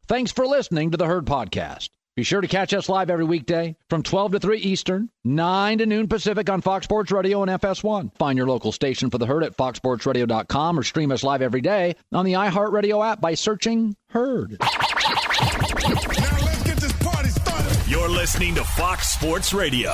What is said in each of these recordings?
Thanks for listening to the Herd Podcast. Be sure to catch us live every weekday from 12 to 3 Eastern, 9 to noon Pacific on Fox Sports Radio and FS1. Find your local station for the Herd at foxsportsradio.com or stream us live every day on the iHeartRadio app by searching Herd. Now let's get this party started. You're listening to Fox Sports Radio.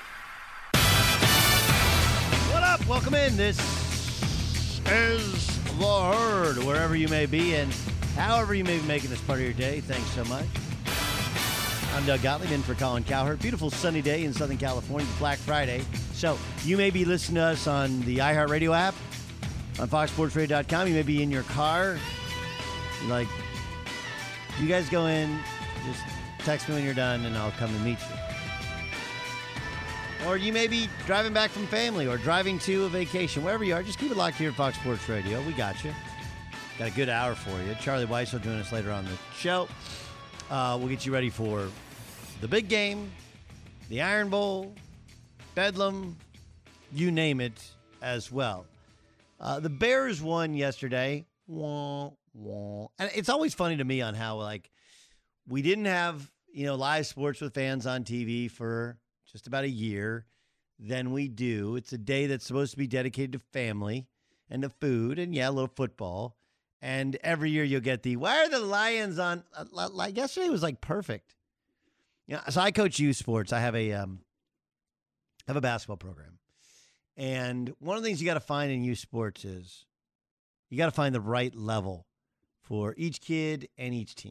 What up? Welcome in. This is the Herd, wherever you may be and however you may be making this part of your day. Thanks so much. I'm Doug Gottlieb in for Colin Cowherd. Beautiful sunny day in Southern California. It's Black Friday. So you may be listening to us on the iHeartRadio app, on foxsportsradio.com. You may be in your car. You're like, you guys go in, just text me when you're done, and I'll come and meet you. Or you may be driving back from family or driving to a vacation. Wherever you are, just keep it locked here at Fox Sports Radio. We got you. Got a good hour for you. Charlie Weiss will join us later on the show. We'll get you ready for the big game, the Iron Bowl, Bedlam, you name it as well. The Bears won yesterday. Wah, wah. And it's always funny to me on how, like, we didn't have, live sports with fans on TV for just about a year. Then we do. It's a day that's supposed to be dedicated to family and to food and, a little football. And every year you'll get why are the Lions on? Like yesterday was like perfect. So I coach youth sports. I have a basketball program. And one of the things you got to find in youth sports is you got to find the right level for each kid and each team.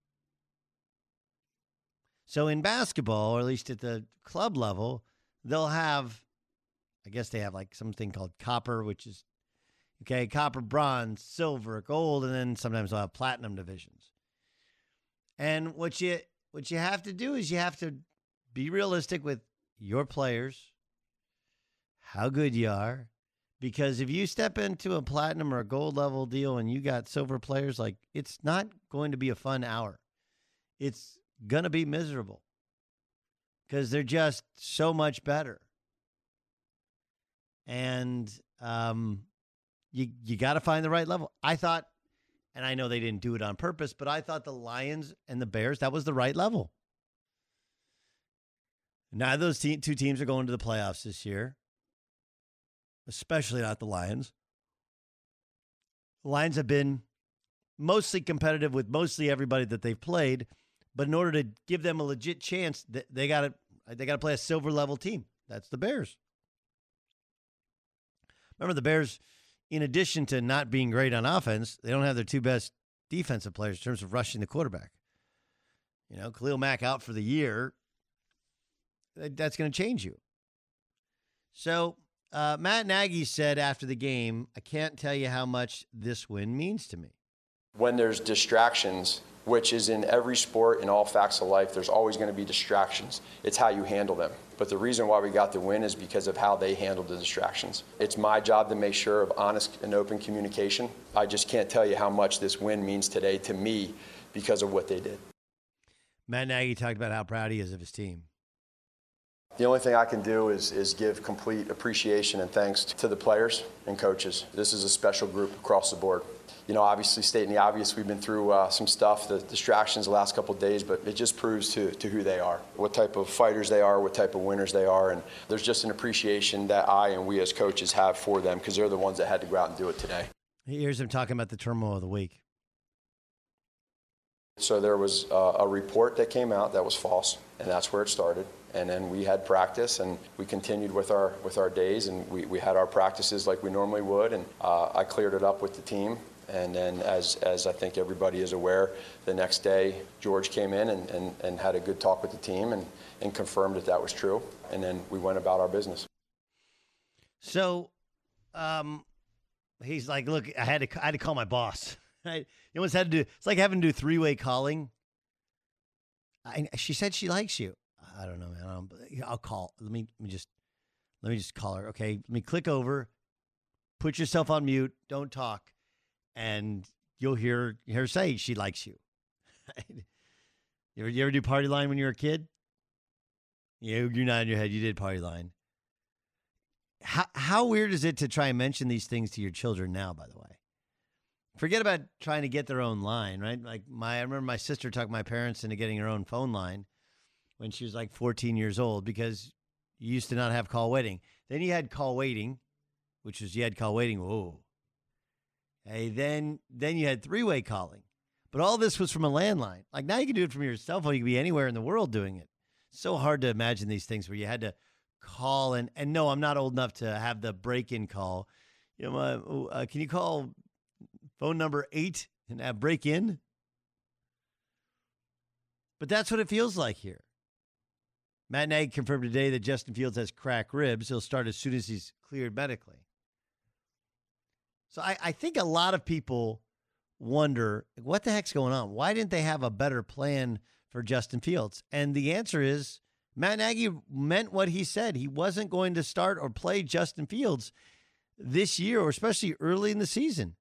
So in basketball, or at least at the club level, they'll have, I guess they have like something called copper, which is copper, bronze, silver, gold, and then sometimes they'll have platinum divisions. And what you have to do is you have to be realistic with your players, how good you are, because if you step into a platinum or a gold level deal and you got silver players, like, it's not going to be a fun hour. It's going to be miserable because they're just so much better. And you got to find the right level. I thought, and I know they didn't do it on purpose, but I thought the Lions and the Bears, that was the right level. Now those two teams are going to the playoffs this year, especially not the Lions. The Lions have been mostly competitive with mostly everybody that they've played, but in order to give them a legit chance, they got to play a silver level team. That's the Bears. Remember, the Bears, in addition to not being great on offense, they don't have their two best defensive players in terms of rushing the quarterback. Khalil Mack out for the year. That's going to change you. So Matt Nagy said after the game, I can't tell you how much this win means to me. When there's distractions, which is in every sport, in all facts of life, there's always going to be distractions. It's how you handle them. But the reason why we got the win is because of how they handled the distractions. It's my job to make sure of honest and open communication. I just can't tell you how much this win means today to me because of what they did. Matt Nagy talked about how proud he is of his team. The only thing I can do is give complete appreciation and thanks to the players and coaches. This is a special group across the board. Obviously stating the obvious, we've been through some stuff, the distractions the last couple of days, but it just proves to who they are, what type of fighters they are, what type of winners they are, and there's just an appreciation that I and we as coaches have for them because they're the ones that had to go out and do it today. Here's him talking about the turmoil of the week. So there was a report that came out that was false, and that's where it started. And then we had practice, and we continued with our days, and we had our practices like we normally would, and I cleared it up with the team. And then as I think everybody is aware, the next day George came in and had a good talk with the team and confirmed that was true. And then we went about our business. So he's like, look, I had to call my boss. You almost had to do, it's like having to do three-way calling. She said she likes you. I don't know, man. I'll call. Let me just call her. Okay. Let me click over, put yourself on mute. Don't talk. And you'll hear her say she likes you. You ever do Party Line when you were a kid? You're nodding your head. You did Party Line. How weird is it to try and mention these things to your children now, by the way? Forget about trying to get their own line, right? Like I remember my sister talked my parents into getting her own phone line when she was like 14 years old because you used to not have call waiting. Then you had call waiting, which was you had call waiting. Whoa. Hey, then you had three-way calling. But all this was from a landline. Like now you can do it from your cell phone. You can be anywhere in the world doing it. It's so hard to imagine these things where you had to call and no, I'm not old enough to have the break-in call. You know, can you call phone number 8 and break in? But that's what it feels like here. Matt Nagy confirmed today that Justin Fields has cracked ribs. He'll start as soon as he's cleared medically. So I think a lot of people wonder, what the heck's going on? Why didn't they have a better plan for Justin Fields? And the answer is Matt Nagy meant what he said. He wasn't going to start or play Justin Fields this year, or especially early in the season.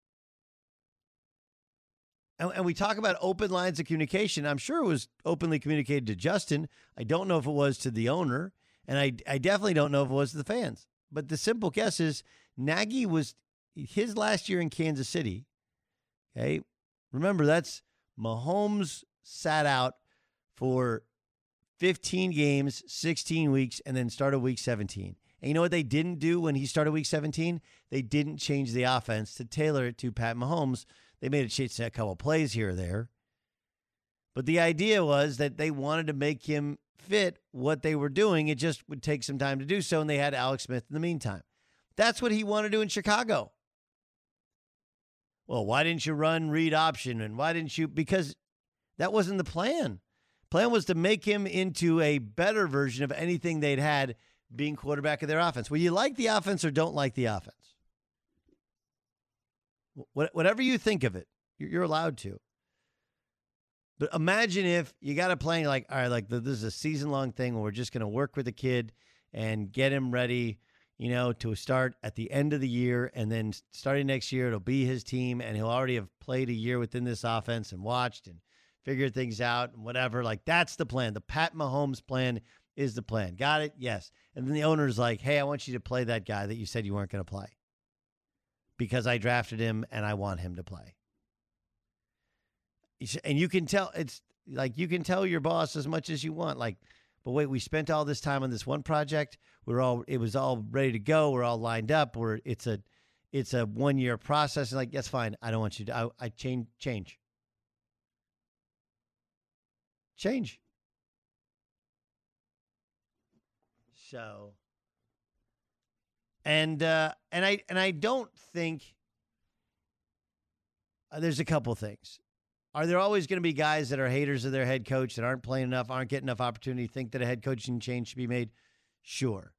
And we talk about open lines of communication. I'm sure it was openly communicated to Justin. I don't know if it was to the owner, and I definitely don't know if it was to the fans. But the simple guess is Nagy was his last year in Kansas City. Okay, remember that's Mahomes sat out for 15 games, 16 weeks, and then started week 17. And you know what they didn't do when he started week 17? They didn't change the offense to tailor it to Pat Mahomes. They made a couple plays here or there. But the idea was that they wanted to make him fit what they were doing. It just would take some time to do so, and they had Alex Smith in the meantime. That's what he wanted to do in Chicago. Well, why didn't you run read option? And why didn't you? Because that wasn't the plan. Plan was to make him into a better version of anything they'd had being quarterback of their offense. Well, you like the offense or don't like the offense. Whatever you think of it, you're allowed to. But imagine if you got a plan, you're like, all right, like this is a season-long thing where we're just going to work with the kid and get him ready, you know, to start at the end of the year. And then starting next year, it'll be his team, and he'll already have played a year within this offense and watched and figured things out and whatever. Like, that's the plan. The Pat Mahomes plan is the plan. Got it? Yes. And then the owner's like, hey, I want you to play that guy that you said you weren't going to play because I drafted him and I want him to play. And you can tell, it's like, you can tell your boss as much as you want. Like, but wait, we spent all this time on this one project. It was all ready to go. We're all lined up. It's a 1-year process. And like, that's fine. I don't want you to, I change. So, and I don't think there's a couple things. Are there always going to be guys that are haters of their head coach that aren't playing enough, aren't getting enough opportunity, think that a head coaching change should be made? Sure.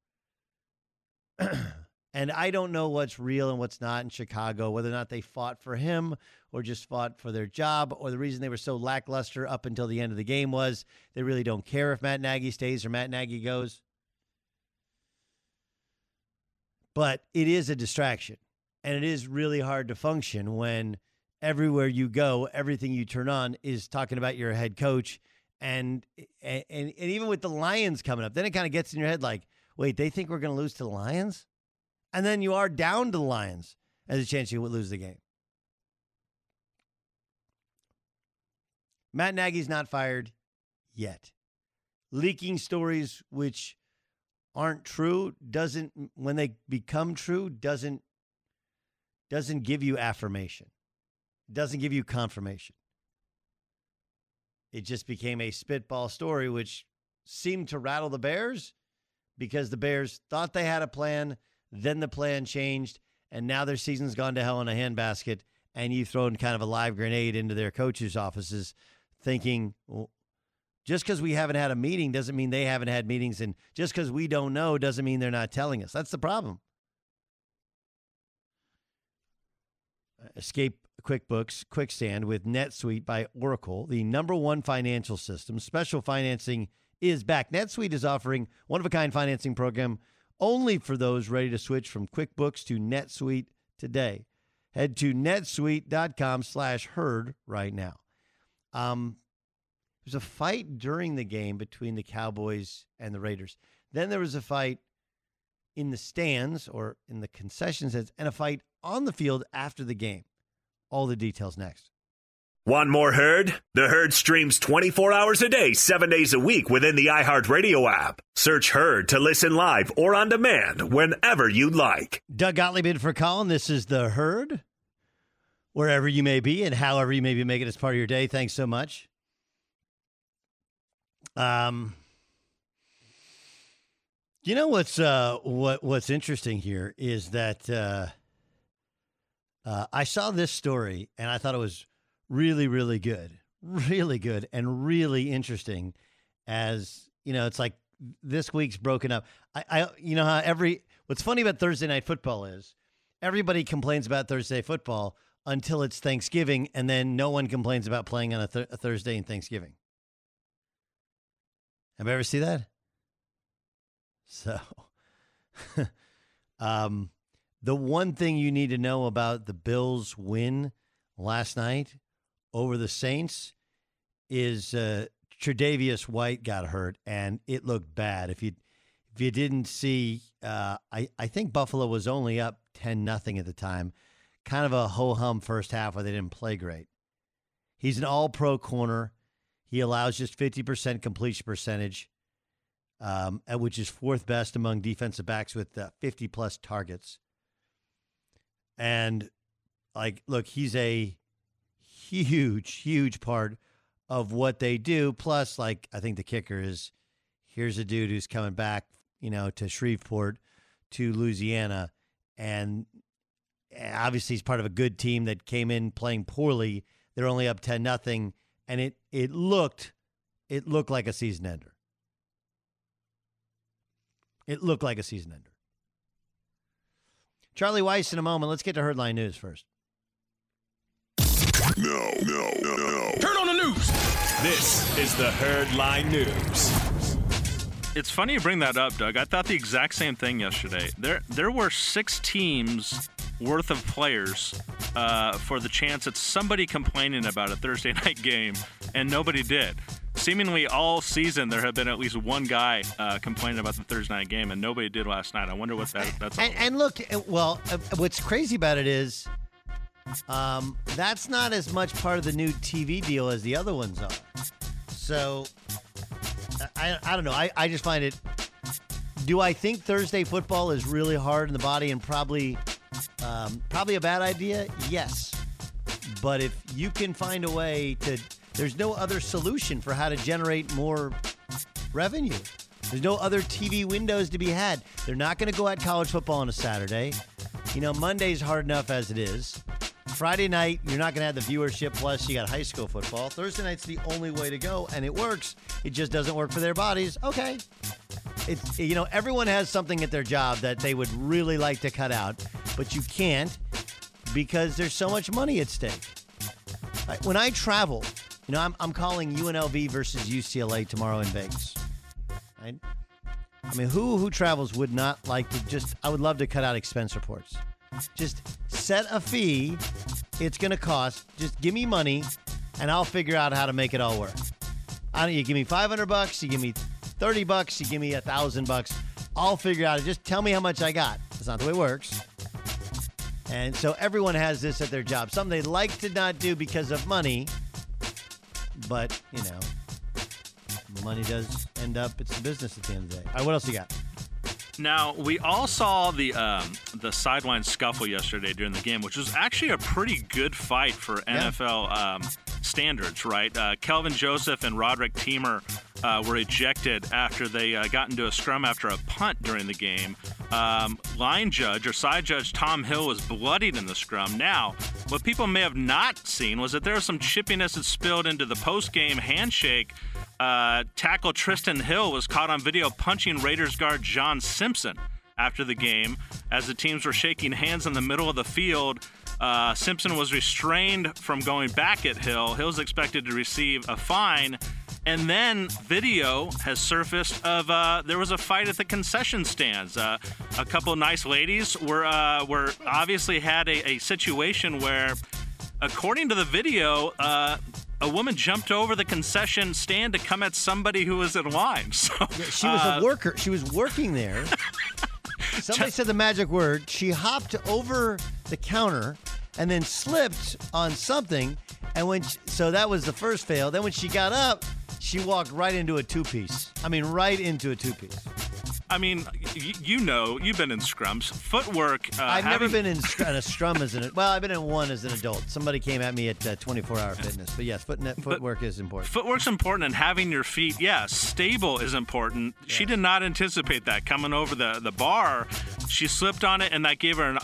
And I don't know what's real and what's not in Chicago, whether or not they fought for him or just fought for their job, or the reason they were so lackluster up until the end of the game was they really don't care if Matt Nagy stays or Matt Nagy goes. But it is a distraction, and it is really hard to function when everywhere you go, everything you turn on is talking about your head coach. And even with the Lions coming up, then it kind of gets in your head like, wait, they think we're going to lose to the Lions? And then you are down to the Lions as a chance you would lose the game. Matt Nagy's not fired yet. Leaking stories which aren't true doesn't, when they become true, doesn't give you affirmation. Doesn't give you confirmation. It just became a spitball story, which seemed to rattle the Bears because the Bears thought they had a plan, then the plan changed, and now their season's gone to hell in a handbasket, and you've thrown kind of a live grenade into their coaches' offices thinking, well, just because we haven't had a meeting doesn't mean they haven't had meetings, and just because we don't know doesn't mean they're not telling us. That's the problem. Escape QuickBooks Quicksand with NetSuite by Oracle, the #1 financial system. Special financing is back. NetSuite is offering one-of-a-kind financing program only for those ready to switch from QuickBooks to NetSuite today. Head to netsuite.com/herd right now. There's a fight during the game between the Cowboys and the Raiders. Then there was a fight in the stands or in the concession stands and a fight on the field after the game. All the details next. Want more Herd? The Herd streams 24 hours a day, 7 days a week within the iHeartRadio app. Search Herd to listen live or on demand whenever you like. Doug Gottlieb in for Colin. This is The Herd. Wherever you may be and however you may be making it as part of your day, thanks so much. You know what's interesting here is that I saw this story and I thought it was really, really good, and really interesting. As you know, it's like this week's broken up. I you know how what's funny about Thursday Night Football is everybody complains about Thursday football until it's Thanksgiving, and then no one complains about playing on a Thursday in Thanksgiving. Have you ever seen that? So, the one thing you need to know about the Bills' win last night over the Saints is Tre'Davious White got hurt, and it looked bad. If you didn't see, I think Buffalo was only up 10-0 at the time. Kind of a ho-hum first half where they didn't play great. He's an all-pro corner. He allows just 50% completion percentage, which is fourth best among defensive backs with 50-plus targets. And, look, he's a huge part of what they do. Plus, I think the kicker is here's a dude who's coming back, to Shreveport, to Louisiana, and obviously he's part of a good team that came in playing poorly. They're only up 10-0, and it looked like a season ender. It looked like a season ender. Charlie Weiss in a moment. Let's get to Herdline News first. No. Turn on the news. This is the Herdline News. It's funny you bring that up, Doug. I thought the exact same thing yesterday. There were 6 teams worth of players for the chance at somebody complaining about a Thursday night game, and nobody did. Seemingly all season there have been at least one guy complaining about the Thursday night game, and nobody did last night. I wonder what that's all about. And look, what's crazy about it is that's not as much part of the new TV deal as the other ones are. So I don't know. I just find it. Do I think Thursday football is really hard in the body and probably a bad idea? Yes. But if you can find a way to, there's no other solution for how to generate more revenue. There's no other TV windows to be had. They're not going to go at college football on a Saturday. Monday's hard enough as it is. Friday night, you're not going to have the viewership, plus you got high school football. Thursday night's the only way to go, and it works. It just doesn't work for their bodies. Okay. It's everyone has something at their job that they would really like to cut out, but you can't because there's so much money at stake. When I travel, I'm calling UNLV versus UCLA tomorrow in Vegas. Right? I mean, who travels would not like to I would love to cut out expense reports. Just set a fee it's going to cost. Just give me money, and I'll figure out how to make it all work. You give me $500, you give me $30, you give me $1,000. I'll figure out it. Just tell me how much I got. That's not the way it works. And so everyone has this at their job. Something they like to not do because of money, but, money does end up, it's the business at the end of the day. All right, what else you got? Now, we all saw the sideline scuffle yesterday during the game, which was actually a pretty good fight for NFL standards, right? Kelvin Joseph and Roderick Teamer were ejected after they got into a scrum after a punt during the game. Line judge or side judge Tom Hill was bloodied in the scrum. Now, what people may have not seen was that there was some chippiness that spilled into the post-game handshake. Tackle Tristan Hill was caught on video punching Raiders guard John Simpson after the game. As the teams were shaking hands in the middle of the field, Simpson was restrained from going back at Hill. Hill's expected to receive a fine. And then video has surfaced of there was a fight at the concession stands. A couple of nice ladies were obviously had a situation where, according to the video, a woman jumped over the concession stand to come at somebody who was in line. So, she was a worker. She was working there. Somebody said the magic word. She hopped over the counter and then slipped on something. And so that was the first fail. Then when she got up, she walked right into a two-piece. I mean, right into a two-piece. I mean, you've been in scrums. Footwork. I've never been in a scrum as an. Well, I've been in one as an adult. Somebody came at me at 24-hour fitness. But yes, footwork is important. Footwork's important, and having your feet, stable is important. Yeah. She did not anticipate that coming over the bar. She slipped on it, and that gave her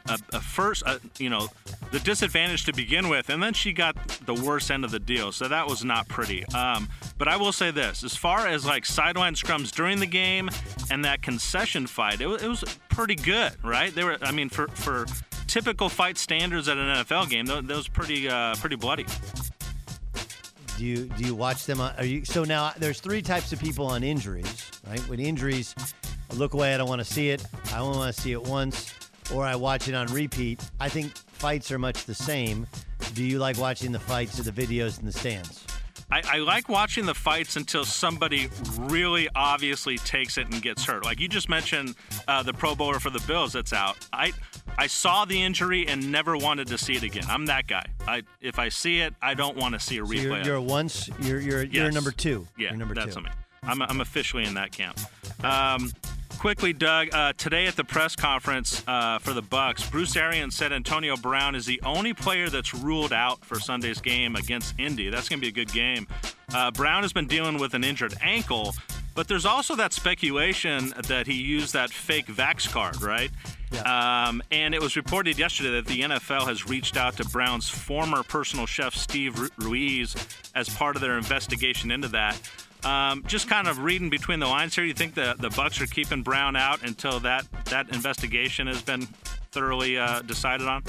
the disadvantage to begin with, and then she got the worst end of the deal. So that was not pretty. But I will say this: as far as like sideline scrums during the game and that concession fight, it was pretty good, right? They were, I mean, for typical fight standards at an NFL game, that was pretty bloody. Do you watch them? So now there's three types of people on injuries, right? With injuries, I look away, I don't want to see it. I only want to see it once, or I watch it on repeat. I think fights are much the same. Do you like watching the fights or the videos in the stands? I like watching the fights until somebody really obviously takes it and gets hurt. Like you just mentioned the Pro Bowler for the Bills that's out. I saw the injury and never wanted to see it again. I'm that guy. If I see it, I don't want to see a replay. You're number two. Yeah, you're number that's two. Me. I'm officially in that camp. Quickly, Doug, today at the press conference for the Bucs, Bruce Arians said Antonio Brown is the only player that's ruled out for Sunday's game against Indy. That's going to be a good game. Brown has been dealing with an injured ankle, but there's also that speculation that he used that fake Vax card, right? Yeah. And it was reported yesterday that the NFL has reached out to Brown's former personal chef, Steve Ruiz, as part of their investigation into that. Just kind of reading between the lines here, you think the Bucs are keeping Brown out until that investigation has been thoroughly decided on?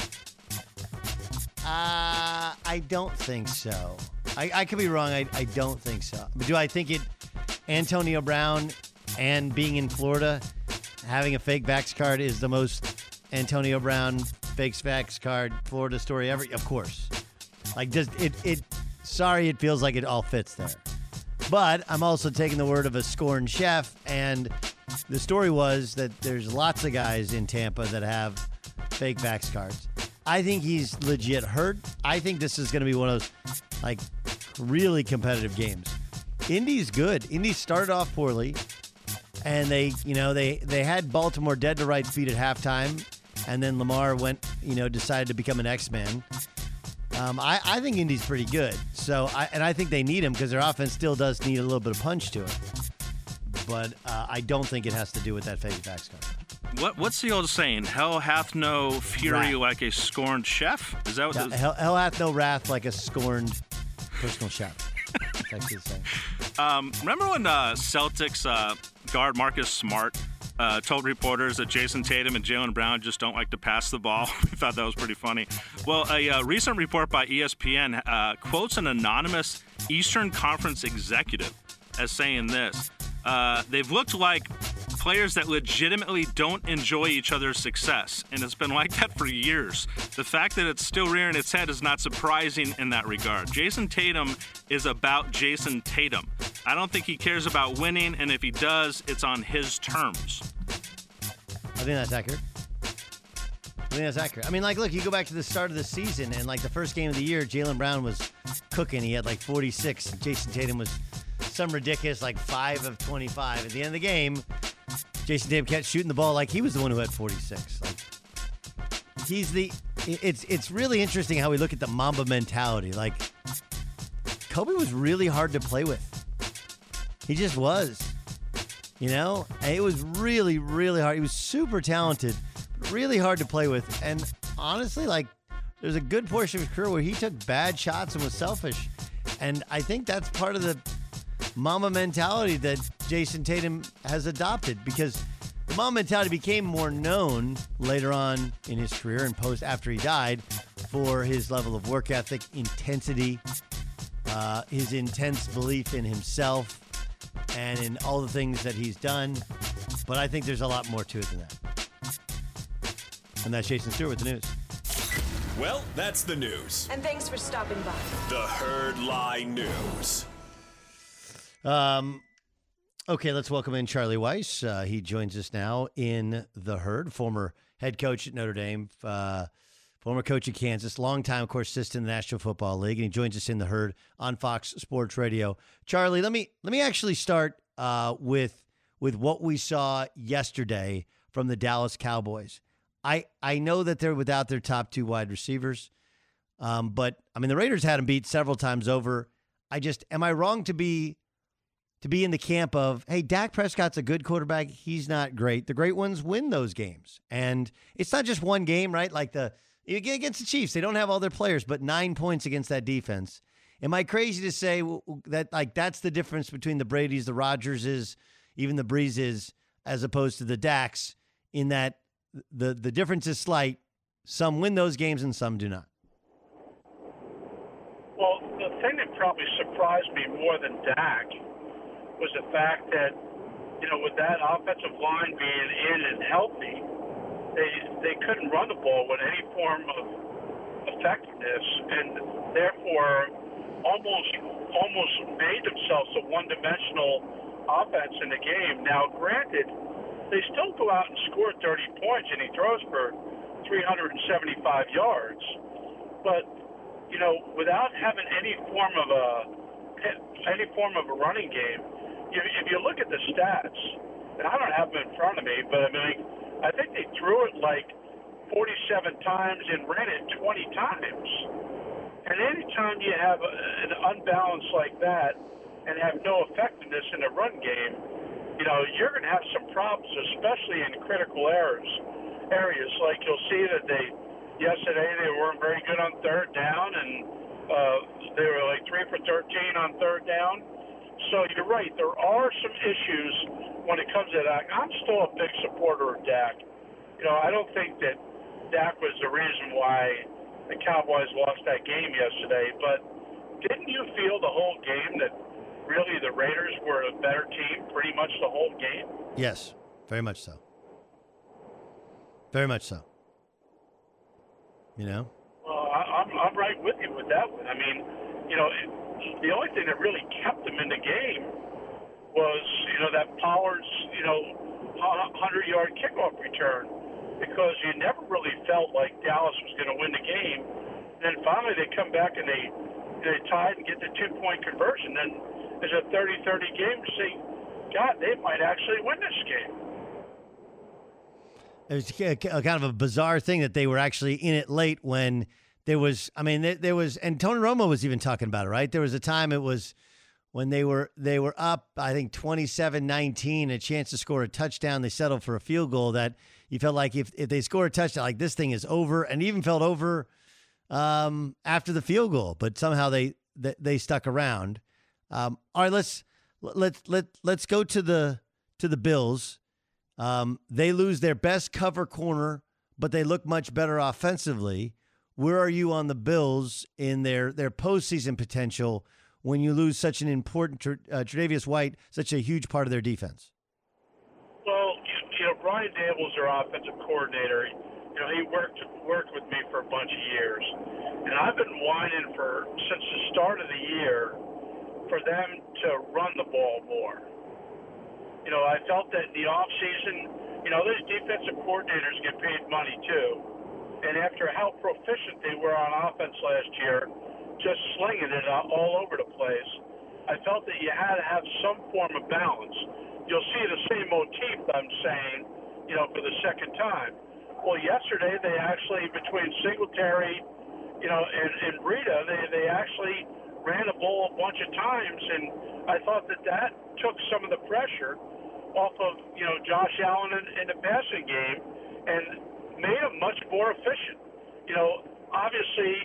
I don't think so. I could be wrong. I don't think so. But do I think Antonio Brown and being in Florida, having a fake Vax card is the most Antonio Brown fakes Vax card Florida story ever? Of course. Like, does it sorry, it feels like it all fits there. But I'm also taking the word of a scorned chef, and the story was that there's lots of guys in Tampa that have fake Vax cards. I think he's legit hurt. I think this is going to be one of those, like, really competitive games. Indy's good. Indy started off poorly, and they had Baltimore dead to right feet at halftime, and then Lamar decided to become an X-Man. I think Indy's pretty good. So, I think they need him because their offense still does need a little bit of punch to it. But I don't think it has to do with that fake Vax card. What's the old saying? Hell hath no fury like a scorned chef? Is that what? Hell hath no wrath like a scorned personal chef. That's actually the same. Remember when Celtics guard Marcus Smart told reporters that Jason Tatum and Jaylen Brown just don't like to pass the ball? We thought that was pretty funny. Well, a recent report by ESPN quotes an anonymous Eastern Conference executive as saying this. They've looked like players that legitimately don't enjoy each other's success, and it's been like that for years. The fact that it's still rearing its head is not surprising in that regard. Jason Tatum is about Jason Tatum. I don't think he cares about winning, and if he does, it's on his terms. I think that's accurate. I mean, like, look, you go back to the start of the season, and, like, the first game of the year, Jaylen Brown was cooking. He had, like, 46, and Jason Tatum was some ridiculous, like, 5 of 25. At the end of the game, Jason Tatum kept shooting the ball like he was the one who had 46. Like, it's really interesting how we look at the Mamba mentality. Like, Kobe was really hard to play with. He just was. You know? And it was really, really hard. He was super talented, but really hard to play with. And honestly, like, there's a good portion of his career where he took bad shots and was selfish. And I think that's part of the Mamba mentality that Jason Tatum has adopted, because the Mamba mentality became more known later on in his career and post after he died for his level of work ethic, intensity, his intense belief in himself and in all the things that he's done. But I think there's a lot more to it than that. And that's Jason Stewart with the news. Well, that's the news. And thanks for stopping by. The Herd Lie News. Okay, let's welcome in Charlie Weiss. He joins us now in the Herd, former head coach at Notre Dame, former coach of Kansas, longtime, of course, assistant in the National Football League, and he joins us in the Herd on Fox Sports Radio. Charlie, let me actually start with what we saw yesterday from the Dallas Cowboys. I know that they're without their top two wide receivers, but I mean the Raiders had them beat several times over. Am I wrong to be in the camp of, hey, Dak Prescott's a good quarterback, he's not great. The great ones win those games, and it's not just one game, right? Like against the Chiefs, they don't have all their players, but 9 points against that defense. Am I crazy to say that that's the difference between the Bradys, the Rodgerses, even the Breezes, as opposed to the Daks, in that the difference is slight. Some win those games and some do not. Well, the thing that probably surprised me more than Dak was the fact that, with that offensive line being in and healthy, they couldn't run the ball with any form of effectiveness, and therefore almost made themselves a one-dimensional offense in the game. Now, granted, they still go out and score 30 points, and he throws for 375 yards. But, without having any form of a running game, if you look at the stats, and I don't have them in front of me, but I think they threw it like 47 times and ran it 20 times. And anytime you have an unbalance like that and have no effectiveness in the run game, you're going to have some problems, especially in critical areas. Like you'll see that yesterday they weren't very good on third down, and they were like 3 for 13 on third down. So you're right, there are some issues when it comes to Dak. I'm still a big supporter of Dak. I don't think that Dak was the reason why the Cowboys lost that game yesterday, but didn't you feel the whole game that really the Raiders were a better team pretty much the whole game? Yes, very much so. Very much so. Well, I'm right with you with that one. The only thing that really kept them in the game was, that Pollard's, 100-yard kickoff return, because you never really felt like Dallas was going to win the game. Then finally they come back and they tied and get the 2-point conversion. Then there's a 30-30 game to say, God, they might actually win this game. It was a kind of a bizarre thing that they were actually in it late when there was, and Tony Romo was even talking about it, right? There was a time it was when they were up, I think 27-19, a chance to score a touchdown. They settled for a field goal that you felt like if they score a touchdown, like this thing is over, and even felt over after the field goal, but somehow they stuck around. All right, let's go to the Bills. They lose their best cover corner, but they look much better offensively. Where are you on the Bills in their postseason potential when you lose such an important Tre'Davious White, such a huge part of their defense? Well, Brian Daboll's their offensive coordinator. He worked with me for a bunch of years, and I've been whining since the start of the year for them to run the ball more. I felt that in the offseason, those defensive coordinators get paid money too. And after how proficient they were on offense last year, just slinging it all over the place, I felt that you had to have some form of balance. You'll see the same motif, I'm saying, for the second time. Well, yesterday they actually, between Singletary, and Breida, they actually ran the ball a bunch of times, and I thought that took some of the pressure off of, Josh Allen in the passing game and made him much more efficient. Obviously,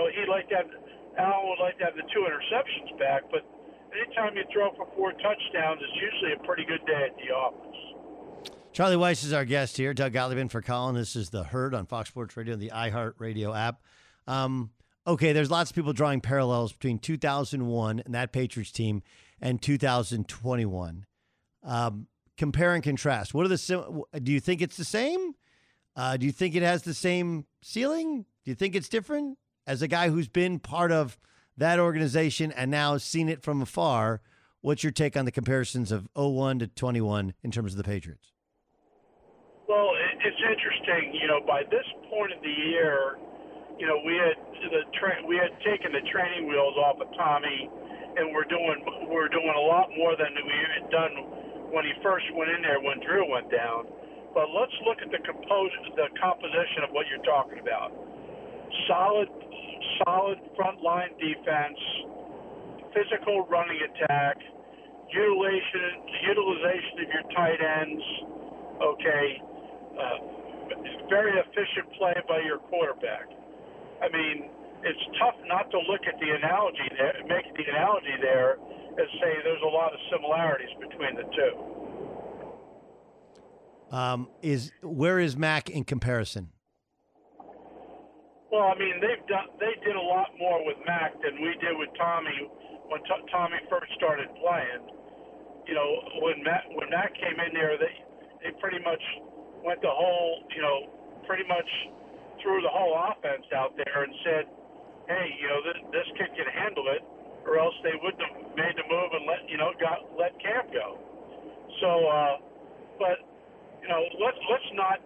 Allen would like to have the 2 interceptions back, but anytime you throw for 4 touchdowns, it's usually a pretty good day at the office. Charlie Weiss is our guest here. Doug Gottlieb in for Colin. This is The Herd on Fox Sports Radio and the iHeartRadio app. Okay, there's lots of people drawing parallels between 2001 and that Patriots team and 2021. Compare and contrast. Do you think it's the same? Do you think it has the same ceiling? Do you think it's different? As a guy who's been part of that organization and now seen it from afar, what's your take on the comparisons of 01 to 21 in terms of the Patriots? Well, it's interesting. By this point of the year, we had taken the training wheels off of Tommy, and we're doing a lot more than we had done when he first went in there when Drew went down. But let's look at the composition of what you're talking about. Solid front line defense, physical running attack, utilization of your tight ends. Okay, very efficient play by your quarterback. I mean, it's tough not to look at the analogy there, make the analogy there, and say there's a lot of similarities between the two. Where is Mac in comparison? Well, I mean, they did a lot more with Mac than we did with Tommy when Tommy first started playing. When Mac came in there, they pretty much went the whole, pretty much threw the whole offense out there and said, hey, this kid can handle it, or else they wouldn't have made the move and let Cam go. So, but let's not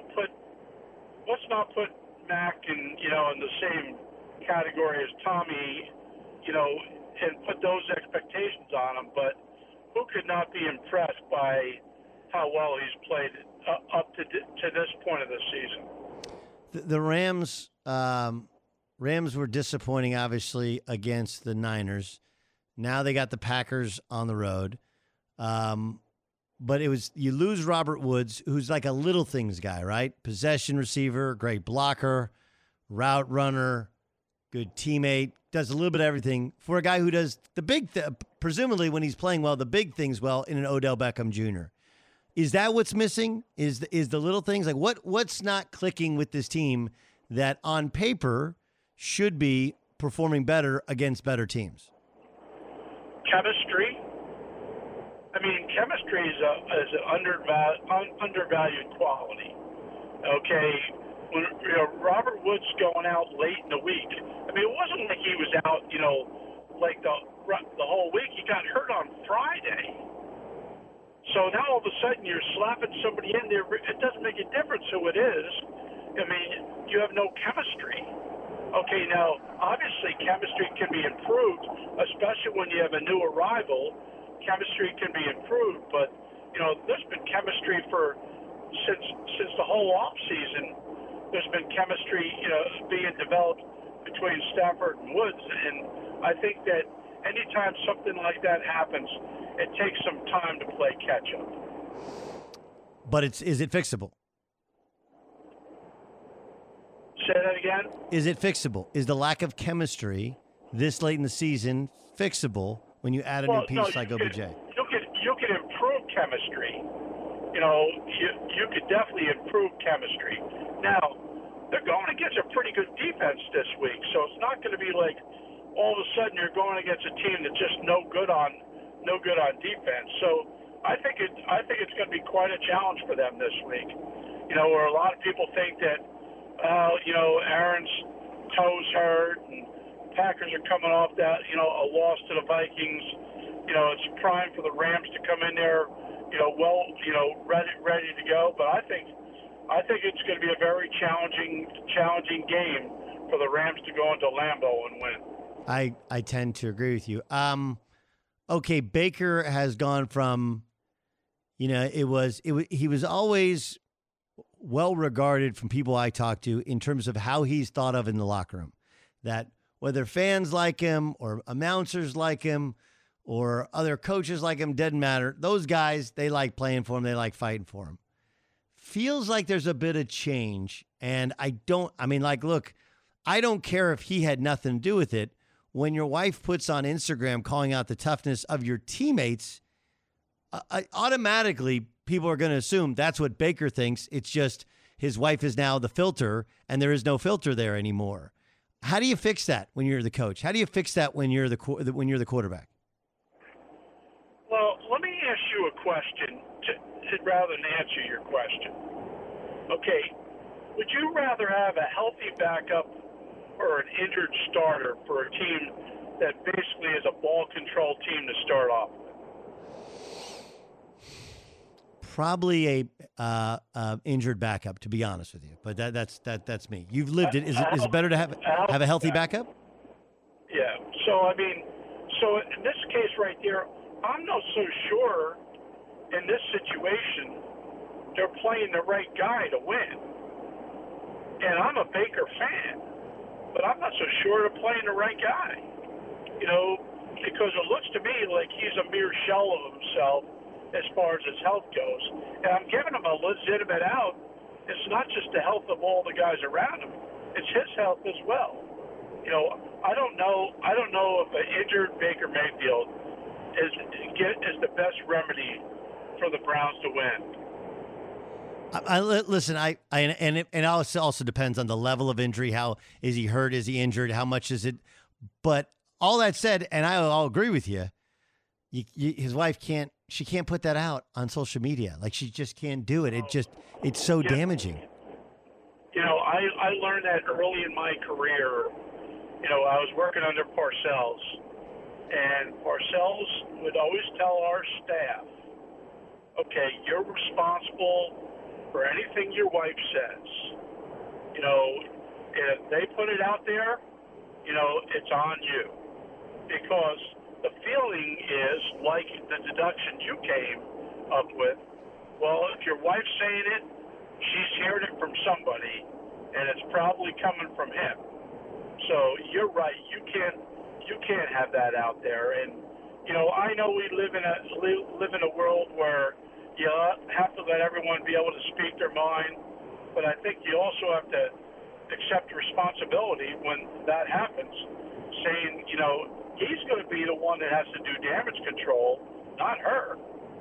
put Mac in the same category as Tommy, and put those expectations on him. But who could not be impressed by how well he's played up to this point of the season? The Rams were disappointing, obviously, against the Niners. Now they got the Packers on the road. But you lose Robert Woods, who's like a little things guy, right? Possession receiver, great blocker, route runner, good teammate, does a little bit of everything for a guy who does the big presumably when he's playing well, the big things well in an Odell Beckham Jr. Is that what's missing? Is the little things? Like what's not clicking with this team that on paper should be performing better against better teams? Chemistry. I mean, chemistry is an undervalued quality. Okay, when Robert Woods going out late in the week. I mean, it wasn't like he was out, like the whole week. He got hurt on Friday. So now all of a sudden you're slapping somebody in there. It doesn't make a difference who it is. I mean, you have no chemistry. Okay, now obviously chemistry can be improved, especially when you have a new arrival. Chemistry can be improved, but there's been chemistry since the whole off season. There's been chemistry, being developed between Stafford and Woods, and I think that anytime something like that happens, it takes some time to play catch up. But is it fixable? Say that again? Is it fixable? Is the lack of chemistry this late in the season fixable when you add a new piece like OBJ? You can improve chemistry. You could definitely improve chemistry. Now, they're going against a pretty good defense this week, so it's not going to be like all of a sudden you're going against a team that's just no good on defense. So I think it's going to be quite a challenge for them this week. Where a lot of people think that Aaron's toes hurt and Packers are coming off that, a loss to the Vikings. It's prime for the Rams to come in there, ready to go. But I think it's going to be a very challenging game for the Rams to go into Lambeau and win. I tend to agree with you. Okay, Baker has gone from, he was always well regarded from people I talk to in terms of how he's thought of in the locker room. That whether fans like him or announcers like him or other coaches like him, doesn't matter. Those guys, they like playing for him. They like fighting for him. Feels like there's a bit of change. And look, I don't care if he had nothing to do with it. When your wife puts on Instagram calling out the toughness of your teammates, automatically people are going to assume that's what Baker thinks. It's just his wife is now the filter and there is no filter there anymore. How do you fix that when you're the coach? How do you fix that when you're the quarterback? Well, let me ask you a question rather than answer your question. Okay, would you rather have a healthy backup or an injured starter for a team that basically is a ball control team to start off with? Probably injured backup, to be honest with you. But that's me. You've lived it. Is it better to have a healthy backup? Yeah. So so in this case right there, I'm not so sure in this situation they're playing the right guy to win. And I'm a Baker fan, but I'm not so sure they're playing the right guy. Because it looks to me like he's a mere shell of himself as far as his health goes. And I'm giving him a legitimate out. It's not just the health of all the guys around him. It's his health as well. I don't know if an injured Baker Mayfield is the best remedy for the Browns to win. Listen. It also depends on the level of injury. How is he hurt? Is he injured? How much is it? But all that said, and I'll agree with you. His wife can't put that out on social media. Like, she just can't do it. It's so damaging. I learned that early in my career. I was working under Parcells, and Parcells would always tell our staff, okay, you're responsible for anything your wife says. If they put it out there, it's on you. Because the feeling is, like the deduction you came up with, well, if your wife's saying it, she's heard it from somebody, and it's probably coming from him. So you're right. You can't have that out there. And I know we live in a world where you have to let everyone be able to speak their mind, but I think you also have to accept responsibility when that happens, saying, he's going to be the one that has to do damage control, not her.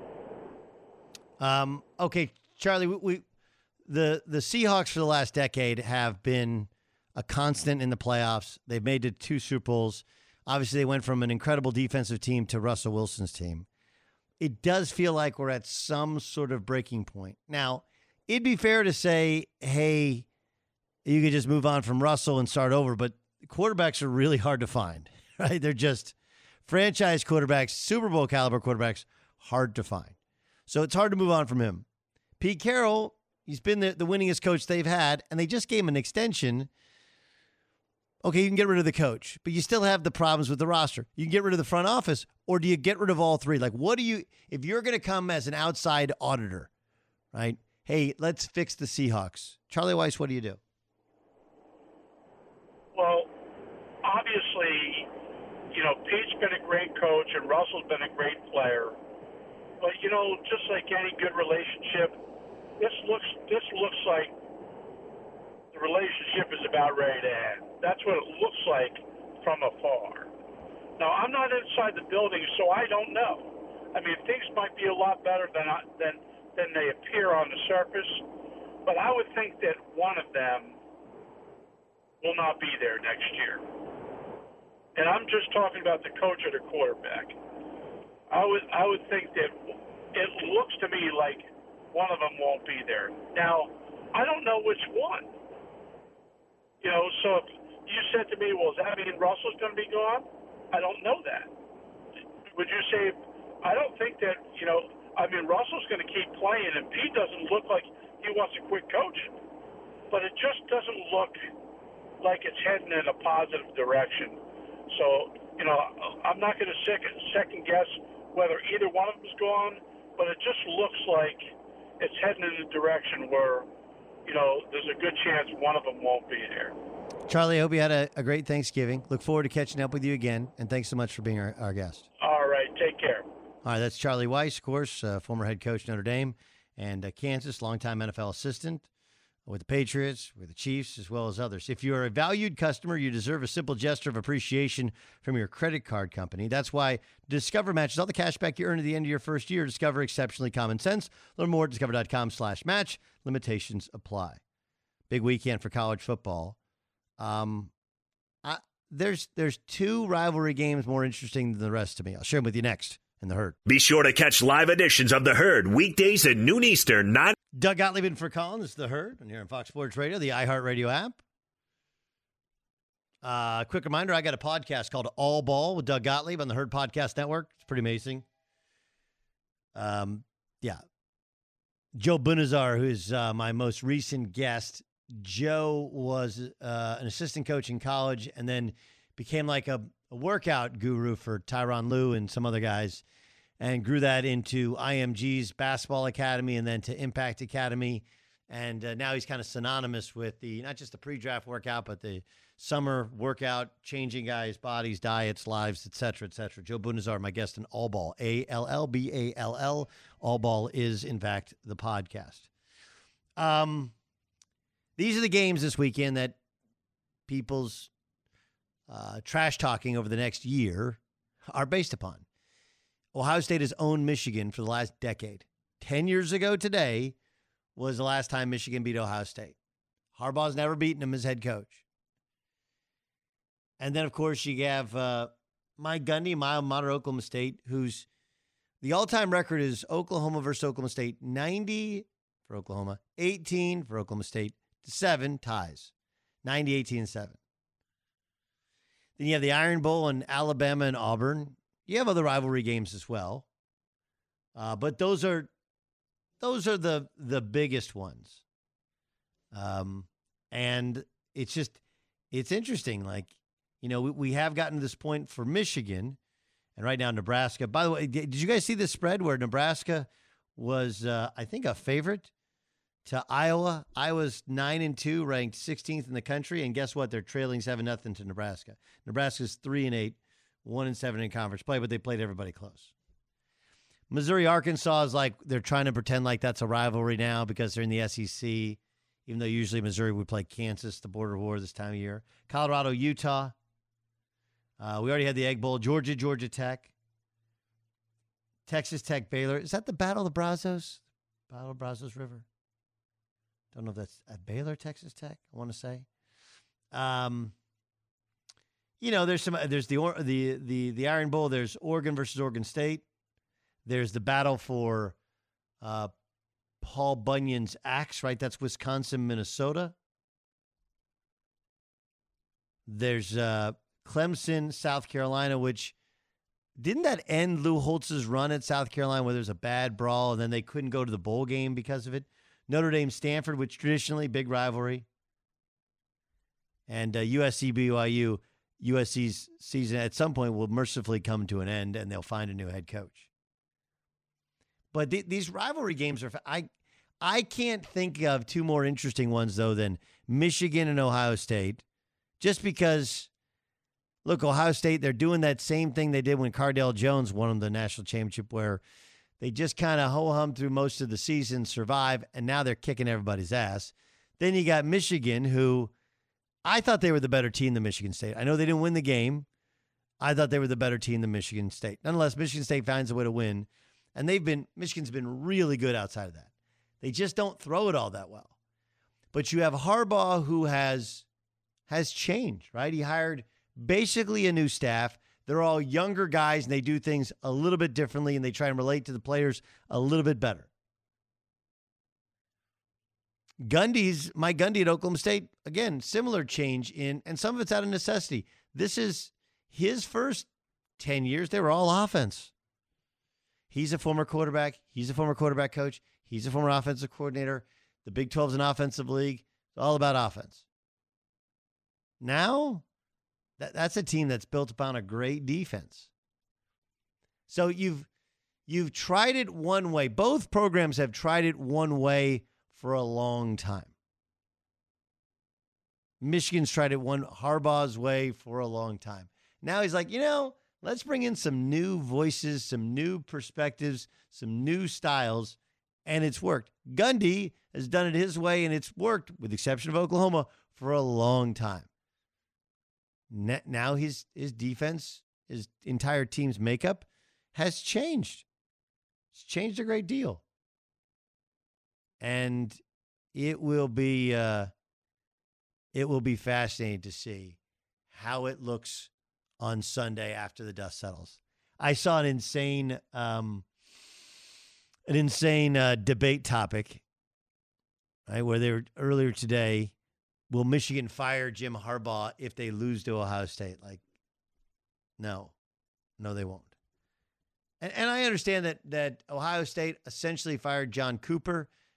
Okay, Charlie, the Seahawks for the last decade have been a constant in the playoffs. They've made it 2 Super Bowls. Obviously, they went from an incredible defensive team to Russell Wilson's team. It does feel like we're at some sort of breaking point. Now, it'd be fair to say, hey, you could just move on from Russell and start over, but quarterbacks are really hard to find, right? They're just franchise quarterbacks, Super Bowl caliber quarterbacks, hard to find. So it's hard to move on from him. Pete Carroll, he's been the winningest coach they've had, and they just gave him an extension. Okay, you can get rid of the coach, but you still have the problems with the roster. You can get rid of the front office, or do you get rid of all three? Like, if you're going to come as an outside auditor, right? Hey, let's fix the Seahawks. Charlie Weis, what do you do? Well, obviously, Pete's been a great coach and Russell's been a great player. But, just like any good relationship, this looks like the relationship is about ready to end. That's what it looks like from afar. Now, I'm not inside the building, so I don't know. I mean, things might be a lot better than they appear on the surface, but I would think that one of them will not be there next year. And I'm just talking about the coach or the quarterback. I would think that it looks to me like one of them won't be there. Now, I don't know which one. So if you said to me, well, does that mean Russell's going to be gone? I don't know that. Would you say, I don't think that, Russell's going to keep playing, and Pete doesn't look like he wants to quit coaching. But it just doesn't look like it's heading in a positive direction. So, I'm not going to second guess whether either one of them is gone, but it just looks like it's heading in a direction where, there's a good chance one of them won't be there. Charlie, I hope you had a great Thanksgiving. Look forward to catching up with you again, and thanks so much for being our guest. All right, take care. All right, that's Charlie Weis, of course, former head coach Notre Dame and Kansas, longtime NFL assistant with the Patriots, with the Chiefs, as well as others. If you are a valued customer, you deserve a simple gesture of appreciation from your credit card company. That's why Discover matches all the cash back you earn at the end of your first year. Discover, exceptionally common sense. Learn more at discover.com/match. Limitations apply. Big weekend for college football. There's 2 rivalry games more interesting than the rest to me. I'll share them with you next in The Herd. Be sure to catch live editions of The Herd weekdays at noon Eastern, Doug Gottlieb in for Collins. It's The Herd, and here on Fox Sports Radio, the iHeartRadio app. Quick reminder, I got a podcast called All Ball with Doug Gottlieb on the Herd Podcast Network. It's pretty amazing. Yeah. Joe Bunazar, who's my most recent guest. Joe was an assistant coach in college and then became like a workout guru for Tyronn Lue and some other guys, and grew that into IMG's basketball academy and then to Impact Academy. And now he's kind of synonymous with not just the pre-draft workout, but the summer workout, changing guys' bodies, diets, lives, et cetera, et cetera. Joe Bunazar, my guest in All Ball, ALLBALL. All Ball is, in fact, the podcast. These are the games this weekend that people's trash talking over the next year are based upon. Ohio State has owned Michigan for the last decade. 10 years ago today was the last time Michigan beat Ohio State. Harbaugh's never beaten them as head coach. And then, of course, you have Mike Gundy, mild mater Oklahoma State, who's the all-time record is Oklahoma versus Oklahoma State, 90 for Oklahoma, 18 for Oklahoma State, 7 ties, 90, 18, and 7. Then you have the Iron Bowl in Alabama and Auburn. You have other rivalry games as well, but those are the biggest ones. And it's interesting. Like, we have gotten to this point for Michigan, and right now Nebraska. By the way, did you guys see this spread where Nebraska was, I think, a favorite to Iowa? Iowa's 9-2, ranked 16th in the country, and guess what? They're trailing 7-0 to Nebraska. Nebraska's 3-8, 1-7 in conference play, but they played everybody close. Missouri, Arkansas is like they're trying to pretend like that's a rivalry now because they're in the SEC, even though usually Missouri would play Kansas, the border war this time of year. Colorado, Utah. We already had the Egg Bowl. Georgia, Georgia Tech. Texas Tech, Baylor. Is that the Battle of the Brazos? Battle of Brazos River. Don't know if that's at Baylor, Texas Tech, I want to say. There's the Iron Bowl. There's Oregon versus Oregon State. There's the battle for Paul Bunyan's axe, right? That's Wisconsin, Minnesota. There's Clemson, South Carolina, which didn't that end Lou Holtz's run at South Carolina where there's a bad brawl and then they couldn't go to the bowl game because of it? Notre Dame, Stanford, which traditionally big rivalry. And USC, BYU. USC's season at some point will mercifully come to an end and they'll find a new head coach. But these rivalry games are I can't think of two more interesting ones, though, than Michigan and Ohio State, just because, look, Ohio State, they're doing that same thing they did when Cardale Jones won the national championship, where they just kind of ho-hum through most of the season, survive, and now they're kicking everybody's ass. Then you got Michigan, who I thought they were the better team than Michigan State. I know they didn't win the game. I thought they were the better team than Michigan State. Nonetheless, Michigan State finds a way to win. And Michigan's been really good outside of that. They just don't throw it all that well. But you have Harbaugh, who has changed, right? He hired basically a new staff. They're all younger guys, and they do things a little bit differently, and they try and relate to the players a little bit better. Mike Gundy at Oklahoma State, again, similar change and some of it's out of necessity. This is his first 10 years. They were all offense. He's a former quarterback. He's a former quarterback coach. He's a former offensive coordinator. The Big 12 is an offensive league. It's all about offense. Now, that's a team that's built upon a great defense. So you've tried it one way. Both programs have tried it one way for a long time. Michigan's tried it Harbaugh's way for a long time. Now he's like, let's bring in some new voices, some new perspectives, some new styles, and it's worked. Gundy has done it his way, and it's worked, with the exception of Oklahoma, for a long time. Now his defense, his entire team's makeup has changed. It's changed a great deal. And it will be fascinating to see how it looks on Sunday after the dust settles. I saw an insane debate topic, right, where they were earlier today. Will Michigan fire Jim Harbaugh if they lose to Ohio State? Like, no, they won't. And I understand that Ohio State essentially fired John Cooper.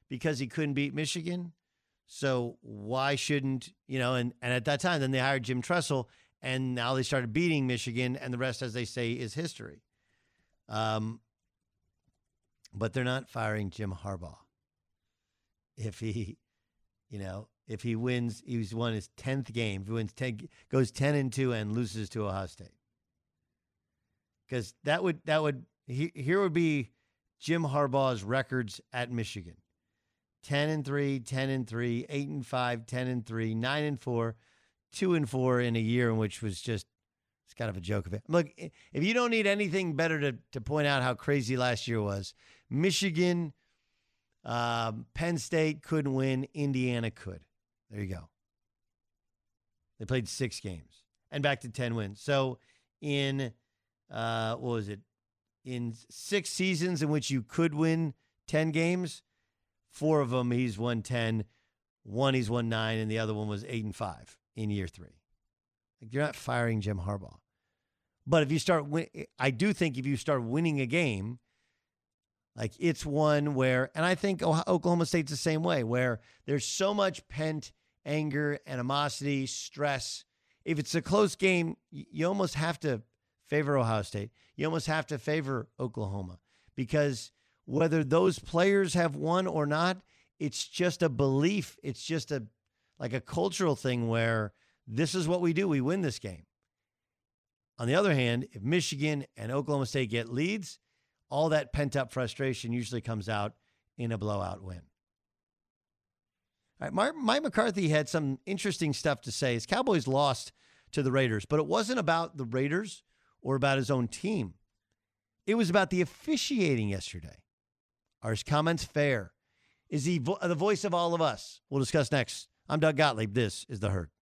because he couldn't beat Michigan. So why shouldn't, and at that time, then they hired Jim Tressel, and now they started beating Michigan, and the rest, as they say, is history. But they're not firing Jim Harbaugh. If he wins, he's won his 10th game. If he wins 10, goes 10-2 and loses to Ohio State. Because here would be Jim Harbaugh's records at Michigan. 10-3, 10-3, 8-5, 10-3, 9-4, 2-4 in a year in which was just, it's kind of a joke of it. Look, if you don't need anything better to point out how crazy last year was, Michigan, Penn State couldn't win, Indiana could. There you go. They played 6 games and back to 10 wins. So in, what was it? In 6 seasons in which you could win 10 games, 4 of them he's won 10, 1 he's won 9, and the other one was 8-5 in year 3. Like, you're not firing Jim Harbaugh. But if you start, I do think if you start winning a game, like it's one where, and I think Oklahoma State's the same way, where there's so much pent anger, animosity, stress. If it's a close game, you almost have to favor Ohio State. You almost have to favor Oklahoma, because whether those players have won or not, it's just a belief. It's just like a cultural thing where this is what we do. We win this game. On the other hand, if Michigan and Oklahoma State get leads, all that pent-up frustration usually comes out in a blowout win. All right, Mike McCarthy had some interesting stuff to say. His Cowboys lost to the Raiders, but it wasn't about the Raiders or about his own team. It was about the officiating yesterday. Are his comments fair? Is he the voice of all of us? We'll discuss next. I'm Doug Gottlieb. This is The Herd.